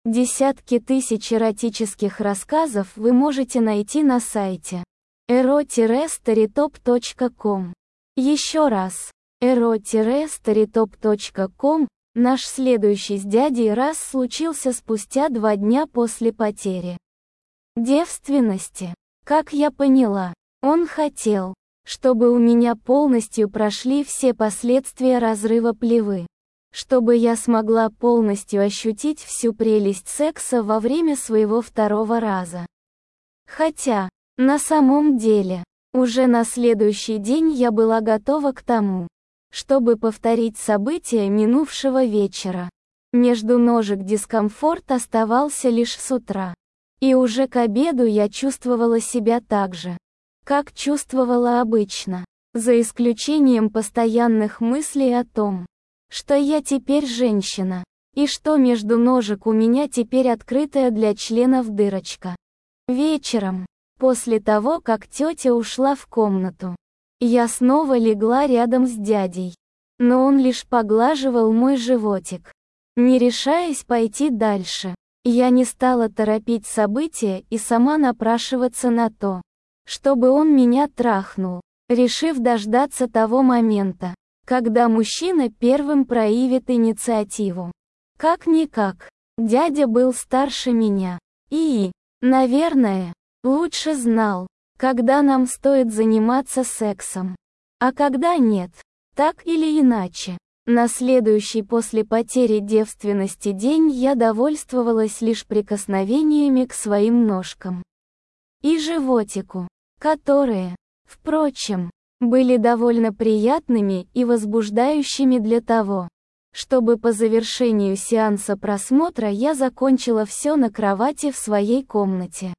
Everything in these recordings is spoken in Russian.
Десятки тысяч эротических рассказов вы можете найти на сайте ero-storytop.com. Еще раз, ero-storytop.com. Наш следующий с дядей раз случился спустя 2 дня после потери девственности. Как я поняла, он хотел, чтобы у меня полностью прошли все последствия разрыва плевы, чтобы я смогла полностью ощутить всю прелесть секса во время своего 2-го раза. Хотя, на самом деле, уже на следующий день я была готова к тому, чтобы повторить события минувшего вечера. Между ножек дискомфорт оставался лишь с утра. И уже к обеду я чувствовала себя так же, как чувствовала обычно, за исключением постоянных мыслей о том, что я теперь женщина, и что между ножек у меня теперь открытая для членов дырочка. Вечером, после того, как тетя ушла в комнату, я снова легла рядом с дядей, но он лишь поглаживал мой животик, не решаясь пойти дальше. Я не стала торопить события и сама напрашиваться на то, чтобы он меня трахнул, решив дождаться того момента, когда мужчина первым проявит инициативу. Как-никак, дядя был старше меня, и, наверное, лучше знал, когда нам стоит заниматься сексом, а когда нет, так или иначе. На следующий после потери девственности день я довольствовалась лишь прикосновениями к своим ножкам и животику, которые, впрочем, были довольно приятными и возбуждающими для того, чтобы по завершению сеанса просмотра я закончила все на кровати в своей комнате,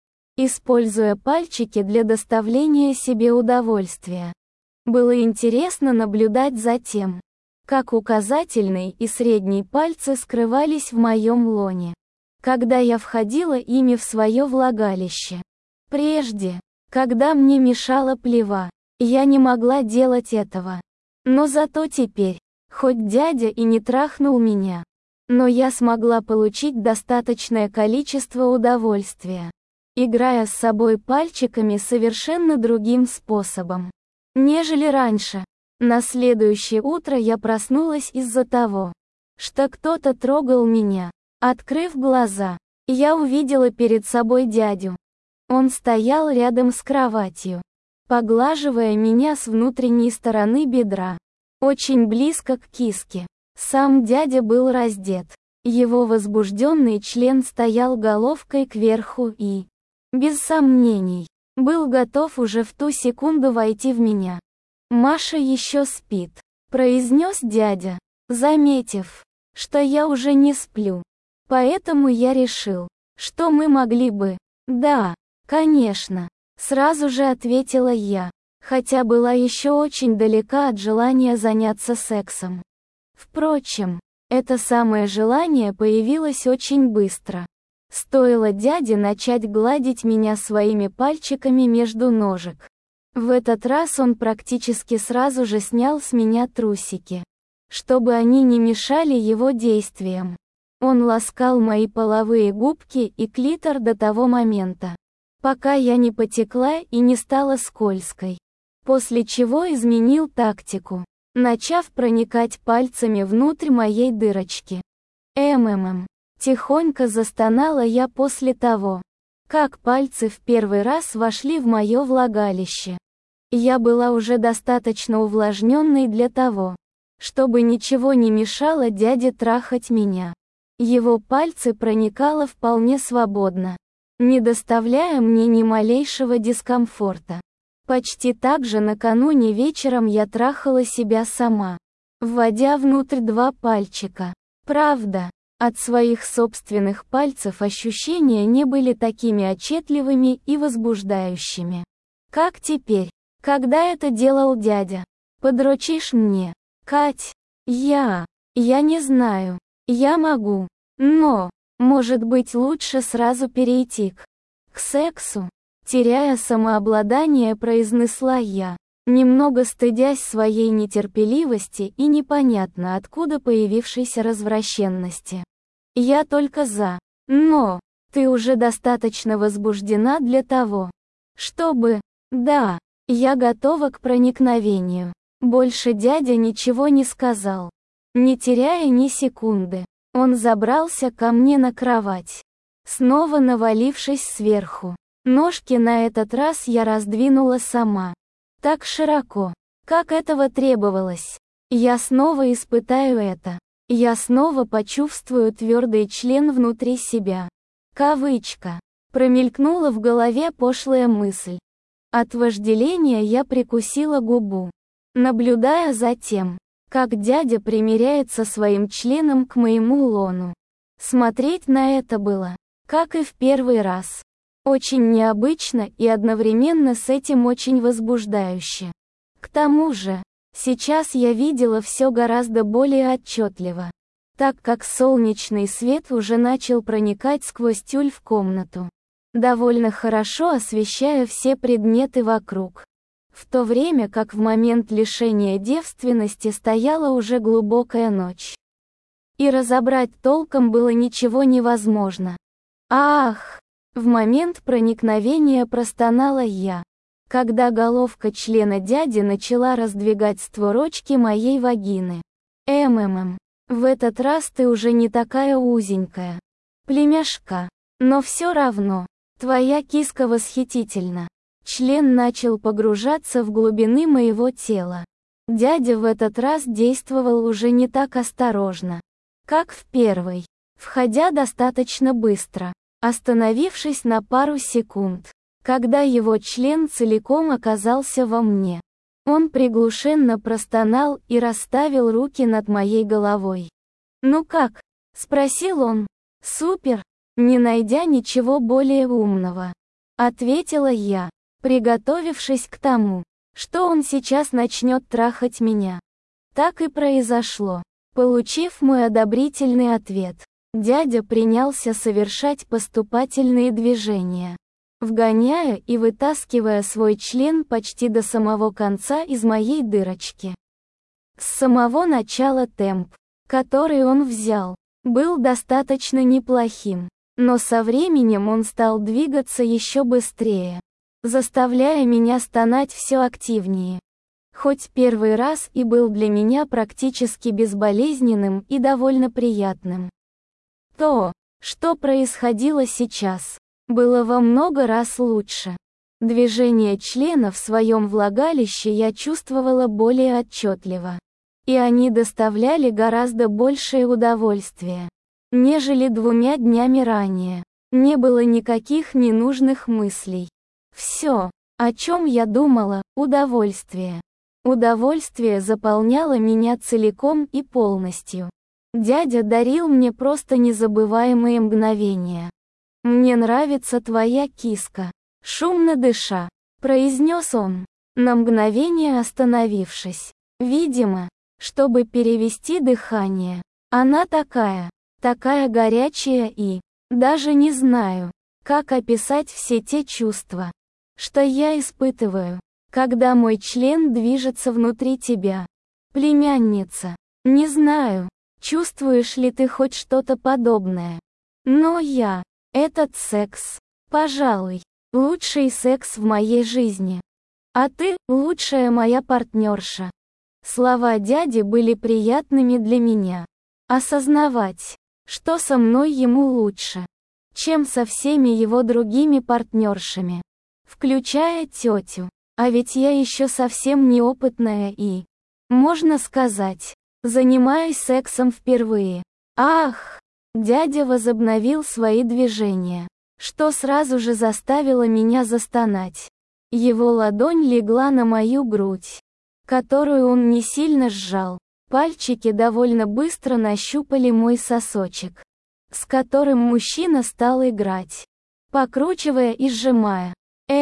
используя пальчики для доставления себе удовольствия. Было интересно наблюдать за тем, как указательный и средний пальцы скрывались в моем лоне, когда я входила ими в свое влагалище. Прежде, когда мне мешала плева, я не могла делать этого. Но зато теперь, хоть дядя и не трахнул меня, но я смогла получить достаточное количество удовольствия, играя с собой пальчиками совершенно другим способом, нежели раньше. На следующее утро я проснулась из-за того, что кто-то трогал меня. Открыв глаза, я увидела перед собой дядю. Он стоял рядом с кроватью, поглаживая меня с внутренней стороны бедра, очень близко к киске. Сам дядя был раздет. Его возбужденный член стоял головкой кверху и, без сомнений, был готов уже в ту секунду войти в меня. «Маша еще спит», — произнес дядя, заметив, что я уже не сплю. Поэтому я решил, что мы могли бы... «Да, конечно», — сразу же ответила я, хотя была еще очень далека от желания заняться сексом. Впрочем, это самое желание появилось очень быстро. Стоило дяде начать гладить меня своими пальчиками между ножек. В этот раз он практически сразу же снял с меня трусики, чтобы они не мешали его действиям. Он ласкал мои половые губки и клитор до того момента, пока я не потекла и не стала скользкой. После чего изменил тактику, начав проникать пальцами внутрь моей дырочки. Тихонько застонала я после того, как пальцы в первый раз вошли в мое влагалище. Я была уже достаточно увлажненной для того, чтобы ничего не мешало дяде трахать меня. Его пальцы проникало вполне свободно, не доставляя мне ни малейшего дискомфорта. Почти так же накануне вечером я трахала себя сама, вводя внутрь 2 пальчика. Правда, от своих собственных пальцев ощущения не были такими отчетливыми и возбуждающими, как теперь, когда это делал дядя. Подрочишь мне, Кать? Я не знаю. Я могу. Но, может быть, лучше сразу перейти к сексу? Теряя самообладание, произнесла я, немного стыдясь своей нетерпеливости и непонятно откуда появившейся развращенности. Я только за. Но ты уже достаточно возбуждена для того, чтобы... Да, я готова к проникновению. Больше дядя ничего не сказал. Не теряя ни секунды, он забрался ко мне на кровать, снова навалившись сверху. Ножки на этот раз я раздвинула сама. Так широко, как этого требовалось. Я снова испытаю это. Я снова почувствую твердый член внутри себя. Кавычка. Промелькнула в голове пошлая мысль. От вожделения я прикусила губу, наблюдая за тем, как дядя примиряется своим членом к моему лону. Смотреть на это было, как и в первый раз, очень необычно и одновременно с этим очень возбуждающе. К тому же, сейчас я видела все гораздо более отчетливо, так как солнечный свет уже начал проникать сквозь тюль в комнату, довольно хорошо освещая все предметы вокруг. В то время как в момент лишения девственности стояла уже глубокая ночь. И разобрать толком было ничего невозможно. Ах! В момент проникновения простонала я, когда головка члена дяди начала раздвигать створочки моей вагины. В этот раз ты уже не такая узенькая, племяшка, но все равно, твоя киска восхитительна. Член начал погружаться в глубины моего тела. Дядя в этот раз действовал уже не так осторожно, как в первый, входя достаточно быстро, остановившись на пару секунд, когда его член целиком оказался во мне. Он приглушенно простонал и расставил руки над моей головой. «Ну как?» – спросил он. «Супер!» – не найдя ничего более умного, ответила я, приготовившись к тому, что он сейчас начнет трахать меня. Так и произошло. Получив мой одобрительный ответ, дядя принялся совершать поступательные движения, вгоняя и вытаскивая свой член почти до самого конца из моей дырочки. С самого начала темп, который он взял, был достаточно неплохим, но со временем он стал двигаться еще быстрее, заставляя меня стонать все активнее. Хоть первый раз и был для меня практически безболезненным и довольно приятным. То, что происходило сейчас, было во много раз лучше. Движение члена в своем влагалище я чувствовала более отчетливо, и они доставляли гораздо большее удовольствие, нежели 2 днями ранее. Не было никаких ненужных мыслей. Все, о чем я думала, удовольствие. Удовольствие заполняло меня целиком и полностью. Дядя дарил мне просто незабываемые мгновения. «Мне нравится твоя киска», — шумно дыша, произнес он, на мгновение остановившись. Видимо, чтобы перевести дыхание. Она такая горячая и, даже не знаю, как описать все те чувства, что я испытываю, когда мой член движется внутри тебя. Племянница, не знаю, чувствуешь ли ты хоть что-то подобное. Но этот секс, пожалуй, лучший секс в моей жизни. А ты – лучшая моя партнерша. Слова дяди были приятными для меня. Осознавать, что со мной ему лучше, чем со всеми его другими партнершами, включая тетю. А ведь я еще совсем неопытная и, можно сказать, занимаюсь сексом впервые. Ах! Дядя возобновил свои движения, что сразу же заставило меня застонать. Его ладонь легла на мою грудь, которую он не сильно сжал. Пальчики довольно быстро нащупали мой сосочек, с которым мужчина стал играть, покручивая и сжимая.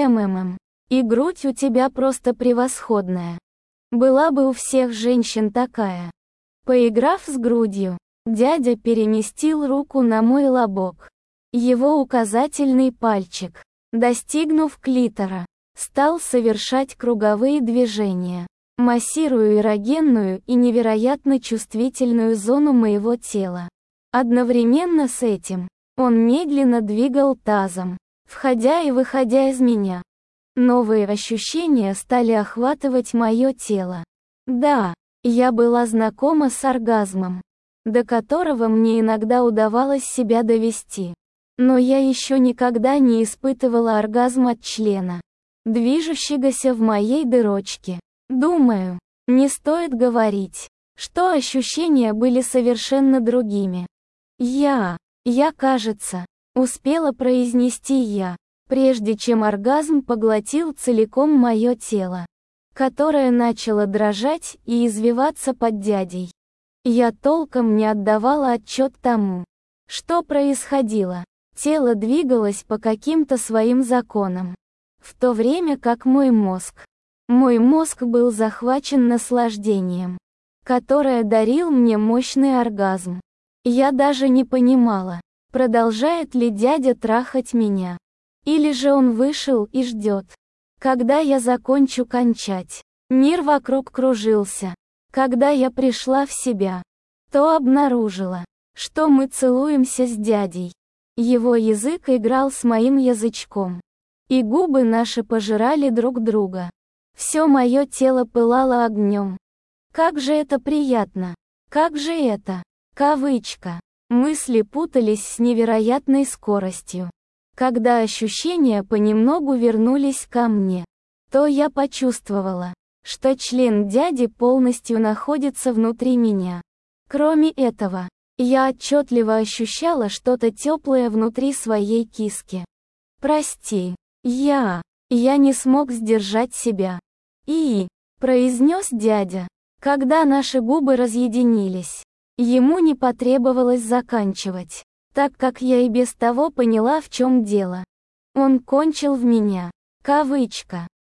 И грудь у тебя просто превосходная. Была бы у всех женщин такая. Поиграв с грудью, дядя переместил руку на мой лобок. Его указательный пальчик, достигнув клитора, стал совершать круговые движения, массируя эрогенную и невероятно чувствительную зону моего тела. Одновременно с этим, он медленно двигал тазом, входя и выходя из меня. Новые ощущения стали охватывать мое тело. Да, я была знакома с оргазмом, до которого мне иногда удавалось себя довести. Но я еще никогда не испытывала оргазм от члена, движущегося в моей дырочке. Думаю, не стоит говорить, что ощущения были совершенно другими. Я, кажется, успела произнести я, прежде чем оргазм поглотил целиком мое тело, которое начало дрожать и извиваться под дядей. Я толком не отдавала отчет тому, что происходило. Тело двигалось по каким-то своим законам, в то время как мой мозг был захвачен наслаждением, которое дарил мне мощный оргазм. Я даже не понимала, продолжает ли дядя трахать меня, или же он вышел и ждет, когда я закончу кончать. Мир вокруг кружился. Когда я пришла в себя, то обнаружила, что мы целуемся с дядей. Его язык играл с моим язычком, и губы наши пожирали друг друга. Все мое тело пылало огнем. Как же это приятно! Как же это? Кавычка. Мысли путались с невероятной скоростью. Когда ощущения понемногу вернулись ко мне, то я почувствовала, что член дяди полностью находится внутри меня. Кроме этого, я отчетливо ощущала что-то теплое внутри своей киски. «Прости, я не смог сдержать себя», произнес дядя, когда наши губы разъединились. Ему не потребовалось заканчивать, так как я и без того поняла, в чем дело. Он кончил в меня. Кавычка.